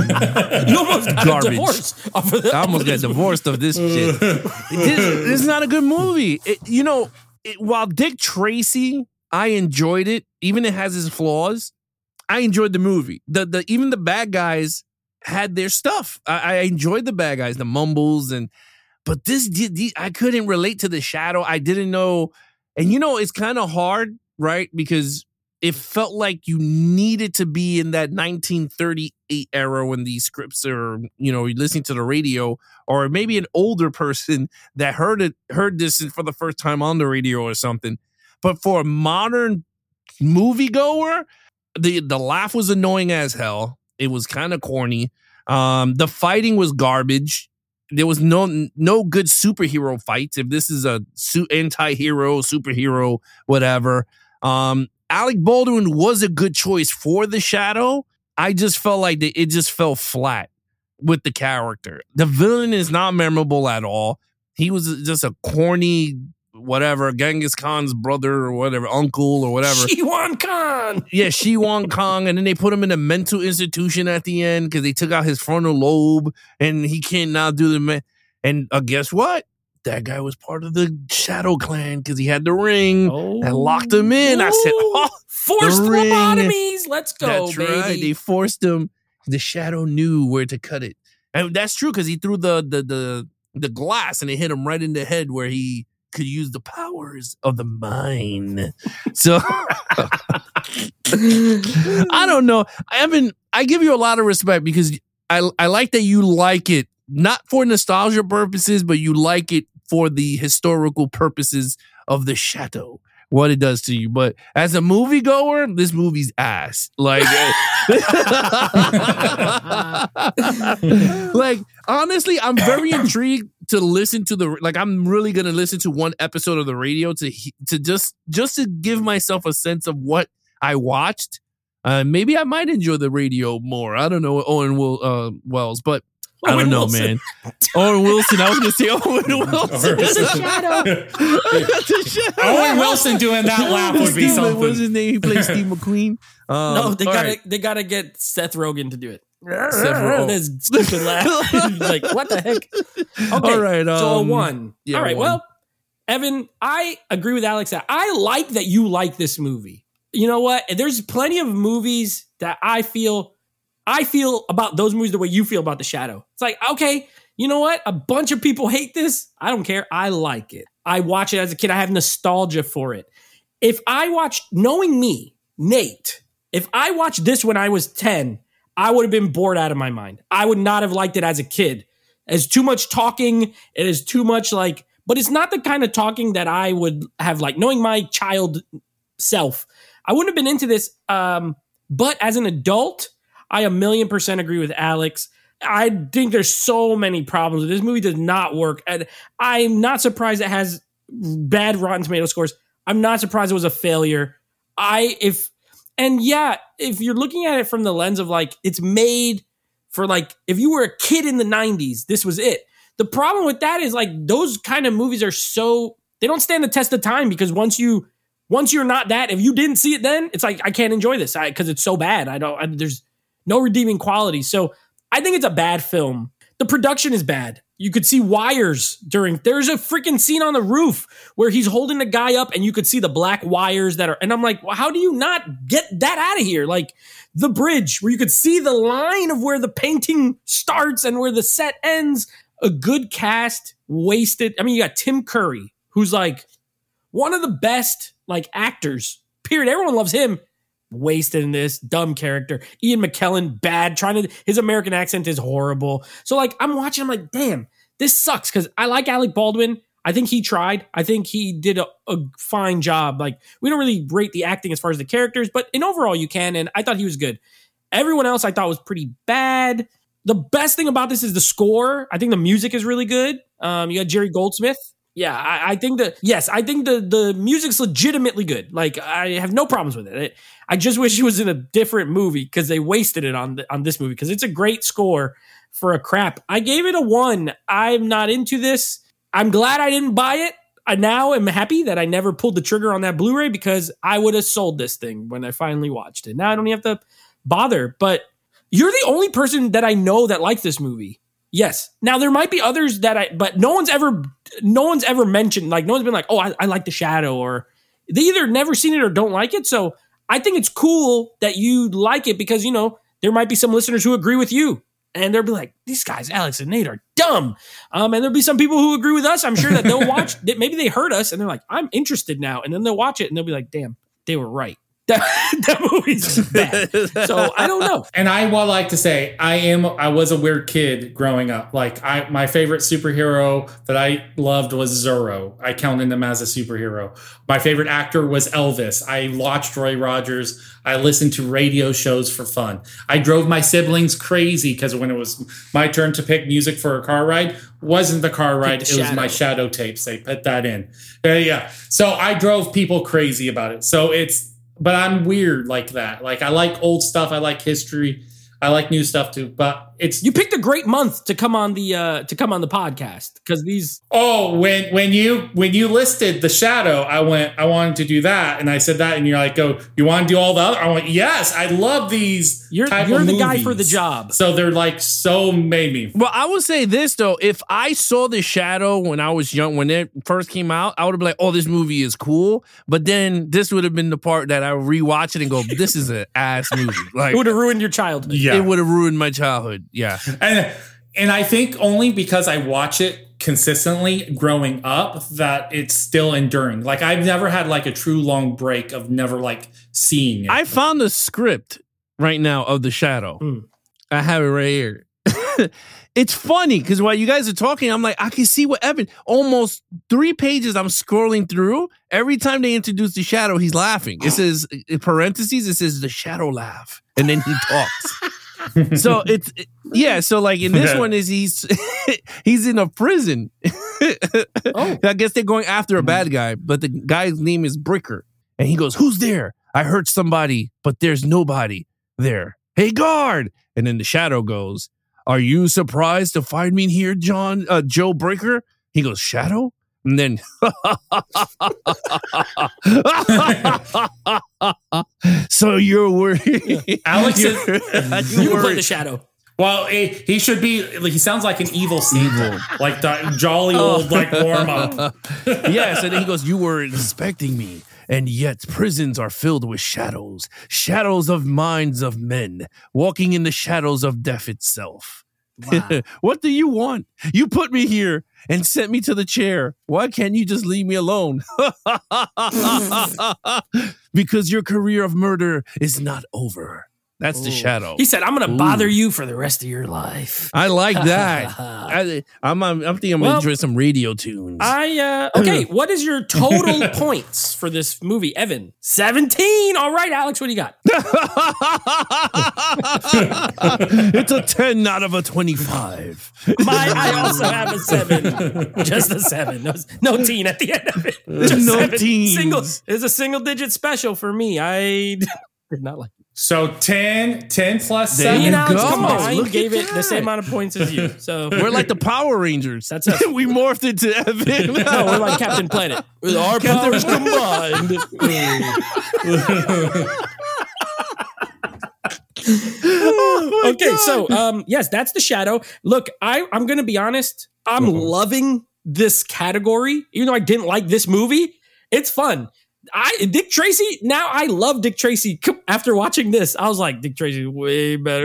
You almost got garbage. divorced off of that. I almost got divorced of this shit. This, this is not a good movie. It, you know, it, while Dick Tracy, I enjoyed it. Even it has its flaws. I enjoyed the movie. The the even the bad guys had their stuff. I, I enjoyed the bad guys, the mumbles, and but this the, I couldn't relate to the Shadow. I didn't know, and you know, it's kind of hard, right? Because it felt like you needed to be in that nineteen thirty-eight era when these scripts are, you know, listening to the radio, or maybe an older person that heard it, heard this for the first time on the radio or something. But for a modern moviegoer, the the laugh was annoying as hell. It was kind of corny. Um, the fighting was garbage. There was no no good superhero fights. If this is a su- anti-hero, superhero, whatever. Um, Alec Baldwin was a good choice for the Shadow. I just felt like it just fell flat with the character. The villain is not memorable at all. He was just a corny, whatever, Genghis Khan's brother or whatever, uncle or whatever. Shiwan Khan. Yeah, Shiwan Khan. And then they put him in a mental institution at the end because they took out his frontal lobe and he can't now do the... Me- and uh, guess what? That guy was part of the Shadow Clan because he had the ring Oh. and locked him in. I said, oh, Forced the ring. lobotomies. Let's go, that's baby. right. They forced him. The Shadow knew where to cut it. And that's true because he threw the, the, the, the glass and it hit him right in the head where he could use the powers of the mind. So I don't know. Evan, I give you a lot of respect because I I like that you like it, not for nostalgia purposes, but you like it for the historical purposes of the Shadow, what it does to you. But as a moviegoer, this movie's ass. Like, like honestly, I'm very intrigued to listen to the, like, I'm really going to listen to one episode of the radio to, to just, just to give myself a sense of what I watched. Uh, maybe I might enjoy the radio more. I don't know, Owen Will, uh, Wells, but I don't Owen know, Wilson. man. Owen Wilson. I was going to say Owen Wilson. The Shadow. The Shadow. Owen Wilson doing that laugh would be Steve- something. What's his name? He plays Steve McQueen. Um, No, they all gotta right. they gotta get Seth Rogen to do it. Rogen. This stupid laugh. Like, what the heck? Okay, All right, so a um, one. yeah, All right, one. well, Evan, I agree with Alex that I like that you like this movie. You know what? There's plenty of movies that I feel I feel about those movies the way you feel about The Shadow. It's like, okay, you know what? A bunch of people hate this. I don't care. I like it. I watch it as a kid. I have nostalgia for it. If I watched, knowing me, Nate, if I watched this when I was ten, I would have been bored out of my mind. I would not have liked it as a kid. It's too much talking. It is too much like, but it's not the kind of talking that I would have like, knowing my child self, I wouldn't have been into this. Um, but as an adult, I a million percent agree with Alex. I think there's so many problems. This movie does not work. And I'm not surprised it has bad Rotten Tomato scores. I'm not surprised it was a failure. I, if, and yeah, if you're looking at it from the lens of like, it's made for like, if you were a kid in the nineties, this was it. The problem with that is like, those kind of movies are so, they don't stand the test of time because once you, once you're not that, if you didn't see it then, it's like, I can't enjoy this because it's so bad. I don't, I, there's no redeeming quality. So I think it's a bad film. The production is bad. You could see wires during, there's a freaking scene on the roof where he's holding the guy up and you could see the black wires that are, and I'm like, well, how do you not get that out of here? Like the bridge where you could see the line of where the painting starts and where the set ends. A good cast, wasted. I mean, you got Tim Curry, who's like one of the best like actors, period. Everyone loves him. Wasted in this dumb character. Ian McKellen, bad. Trying to, his American accent is horrible. So like, I'm watching, I'm like, damn, this sucks. Cause I like Alec Baldwin. I think he tried. I think he did a, a fine job. Like, we don't really rate the acting as far as the characters, but in overall you can. And I thought he was good. Everyone else I thought was pretty bad. The best thing about this is the score. I think the music is really good. Um, you got Jerry Goldsmith. Yeah, I, I think that, yes, I think the, the music's legitimately good. Like, I have no problems with it. it I just wish it was in a different movie because they wasted it on the, on this movie because it's a great score for a crap. I gave it a one. I'm not into this. I'm glad I didn't buy it. I now am happy that I never pulled the trigger on that Blu-ray because I would have sold this thing when I finally watched it. Now I don't even have to bother. But you're the only person that I know that likes this movie. Yes. Now there might be others that I, but no one's ever, no one's ever mentioned, like no one's been like, oh, I, I like The Shadow, or they either never seen it or don't like it. So I think it's cool that you like it because, you know, there might be some listeners who agree with you and they'll be like, these guys, Alex and Nate, are dumb. Um, and there'll be some people who agree with us. I'm sure that they'll watch, that maybe they heard us and they're like, I'm interested now. And then they'll watch it and they'll be like, damn, they were right. That, that movie's bad. So I don't know. And I would like to say I am I was a weird kid growing up. Like I my favorite superhero that I loved was Zorro. I counted him as a superhero. My favorite actor was Elvis. I watched Roy Rogers. I listened to radio shows for fun. I drove my siblings crazy because when it was my turn to pick music for a car ride, wasn't the car ride, it was my Shadow tapes. They put that in. Uh, yeah. So I drove people crazy about it. So it's but I'm weird like that. Like I like old stuff. I like history. I like new stuff too. But it's You picked a great month to come on the uh, to come on the podcast because these. oh when when you when you listed The Shadow, I went I wanted to do that, and I said that, and you're like, "Go, you want to do all the other?" I went, "Yes, I love these." You're type you're of the guy movies. for the job. So they're like so made me. Well, I would say this though: if I saw The Shadow when I was young, when it first came out, I would have been like, "Oh, this movie is cool." But then this would have been the part that I would rewatch it and go, "This is an ass movie." Like It would have ruined your childhood. Yeah. it would have ruined my childhood. Yeah. And and I think only because I watch it consistently growing up that it's still enduring. Like I've never had like a true long break of never like seeing it. I found the script right now of The Shadow. Mm. I have it right here. It's funny because while you guys are talking, I'm like, I can see what Evan, almost three pages I'm scrolling through. Every time they introduce The Shadow, he's laughing. It says, in parentheses, it says The Shadow laugh. And then he talks. So it's, yeah. So like in this one is he's, he's in a prison. Oh. I guess they're going after a bad guy, but the guy's name is Bricker. And he goes, "Who's there? I heard somebody, but there's nobody there. Hey, guard." And then The Shadow goes, "Are you surprised to find me here, John, uh, Joe Bricker?" He goes, "Shadow?" And then, so you're worried. Alex is- You're- You can play worried. the Shadow. well, he, he should be. He sounds like an evil Santa, like the jolly old like warm up. Yes, and then he goes, "You were inspecting me, and yet prisons are filled with shadows, shadows of minds of men, walking in the shadows of death itself. Wow. What do you want? You put me here and sent me to the chair. Why can't you just leave me alone?" Because your career of murder is not over. That's The Ooh. Shadow. He said, "I'm going to Ooh. bother you for the rest of your life." I like that. I, I'm, I'm, I'm thinking I'm Well, going to enjoy some radio tunes. I uh okay, what is your total points for this movie, Evan? seventeen. All right, Alex, what do you got? It's a ten out of a twenty-five. My, I also have a seven. Just a seven. No, no teen at the end of it. Just No seven. teens. Single. It's a single digit special for me. I did not like it. So ten, ten plus There Me you and seven. Alex go. combined Look at gave it the that. same amount of points as you. So We're like the Power Rangers. That's us. We morphed into Evan. no, we're like Captain Planet. With our powers combined. Oh my Okay, God. so um, yes, that's The Shadow. Look, I I'm gonna be honest. I'm loving this category, even though I didn't like this movie. It's fun. I Dick Tracy. Now I love Dick Tracy. After watching this, I was like, Dick Tracy way better.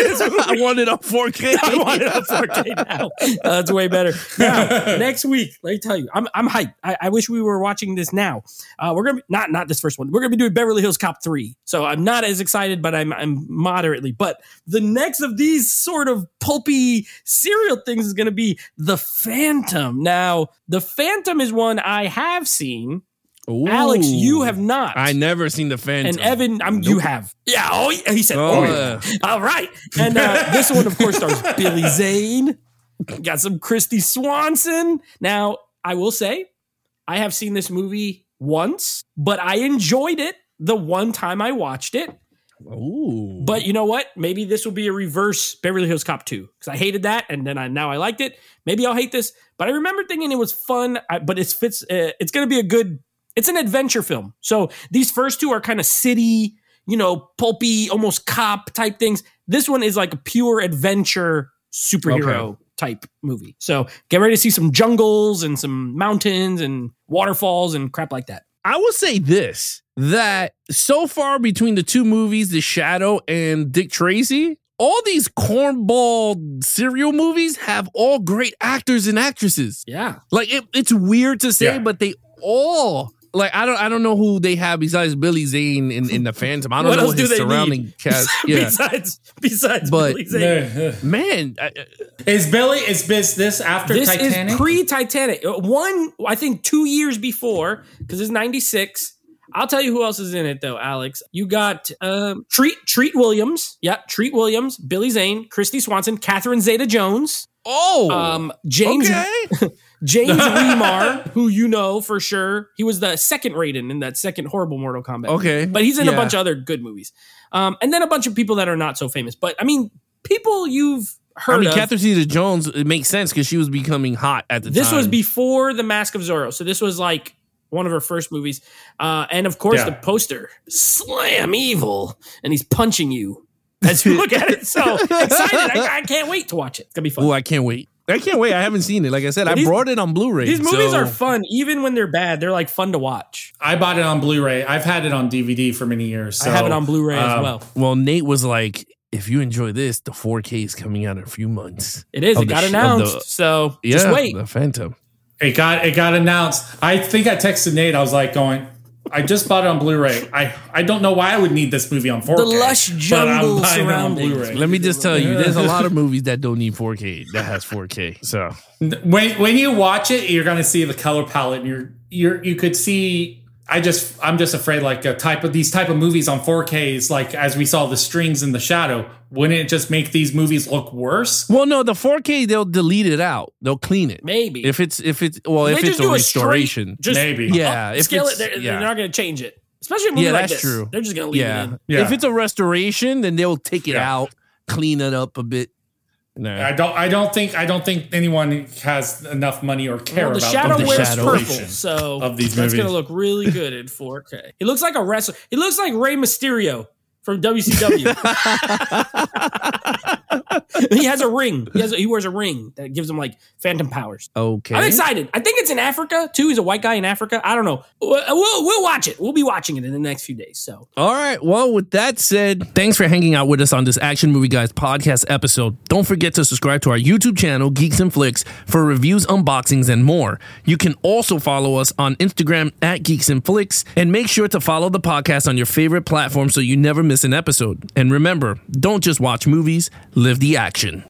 I want it on four K. I want it on four K now. Uh, it's way better. Now, next week, let me tell you, I'm I'm hyped. I, I wish we were watching this now. Uh, we're gonna be, not not this first one. We're gonna be doing Beverly Hills Cop three. So I'm not as excited, but I'm I'm moderately. But the next of these sort of pulpy serial things is gonna be The Phantom. Now, The Phantom is one I have seen. Ooh. Alex, you have not. I never seen The Phantom. And Evan, um, you have. Yeah. Oh, he he said, Oh, oh, yeah. All right. And uh, this one, of course, stars Billy Zane. Got some Christy Swanson. Now, I will say, I have seen this movie once, but I enjoyed it the one time I watched it. Ooh. But you know what? Maybe this will be a reverse Beverly Hills Cop two because I hated that, and then I now I liked it. Maybe I'll hate this, but I remember thinking it was fun. I, but it fits. Uh, it's going to be a good. It's an adventure film. So these first two are kind of city, you know, pulpy, almost cop type things. This one is like a pure adventure superhero Okay. type movie. So get ready to see some jungles and some mountains and waterfalls and crap like that. I will say this, that so far between the two movies, The Shadow and Dick Tracy, all these cornball serial movies have all great actors and actresses. Yeah. Like it, it's weird to say, Yeah. but they all like I don't I don't know who they have besides Billy Zane in, in The Phantom. I don't What know else do his they surrounding need? cast. Yeah, besides, besides But- Billy Zane. man, I, Is Billy is this this after This Titanic? is pre-Titanic. Uh, One, I think, two years before, because it's ninety-six. I'll tell you who else is in it, though, Alex. You got um, Treat Treat Williams. Yeah, Treat Williams, Billy Zane, Christy Swanson, Catherine Zeta-Jones. Oh, Um, James okay. James Remar, who you know for sure, he was the second Raiden in that second horrible Mortal Kombat. Okay, movie. But he's in a yeah. bunch of other good movies. Um, and then a bunch of people that are not so famous. But I mean, people you've heard I mean, of. Catherine Zeta-Jones, it makes sense because she was becoming hot at the This time. was before The Mask of Zorro, so this was like one of her first movies. Uh, and of course, Yeah. the poster, Slam Evil, and he's punching you as you look at it. So excited! I, I can't wait to watch it. It's gonna be fun. Oh, I can't wait. I can't wait. I haven't seen it. Like I said, I These- brought it on Blu-ray. These movies so- are fun, even when they're bad. They're like fun to watch. I bought it on Blu-ray. I've had it on D V D for many years. So, I have it on Blu-ray as um, well. Well, Nate was like, if you enjoy this, the four K is coming out in a few months. It is. Of It the got sh- of announced. the- so Yeah, just wait. the Phantom. It got it got announced. I think I texted Nate. I was like, going, I just bought it on Blu-ray. I, I don't know why I would need this movie on four K. The lush but I'm jungle buying it on surroundings. Blu-ray. Let me just tell you, there's a lot of movies that don't need four K that has four K. So When when you watch it, you're gonna see the color palette. And you're you're you could see. I just I'm just afraid like a type of these type of movies on four K is like as we saw the strings in the shadow. Wouldn't it just make these movies look worse? well, no, the four K they'll delete it out. They'll clean it. Maybe. If it's if it's well, They if just it's a do restoration. straight- just Maybe. Yeah, if scale it. it's- They're, yeah. they're not going to change it, especially a movie Yeah, like that's this. true. They're just going to leave yeah. it in. Yeah. If it's a restoration, then they'll take it Yeah. out, clean it up a bit. No. I don't I don't think I don't think anyone has enough money or care Well, the about shadow the wears shadow. purple, restoration so of these that's going to movies. look really good in four K. He looks like a wrestler. He looks like Rey Mysterio from W C W. He has a ring. He has a, he wears a ring that gives him like phantom powers. Okay. I'm excited. I think it's in Africa too. He's a white guy in Africa. I don't know. We'll, we'll we'll watch it. We'll be watching it in the next few days. So All right. Well, with that said, thanks for hanging out with us on this Action Movie Guys podcast episode. Don't forget to subscribe to our YouTube channel, Geeks and Flicks, for reviews, unboxings, and more. You can also follow us on Instagram at Geeks and Flicks, and make sure to follow the podcast on your favorite platform so you never miss an episode. And remember, don't just watch movies, live the action.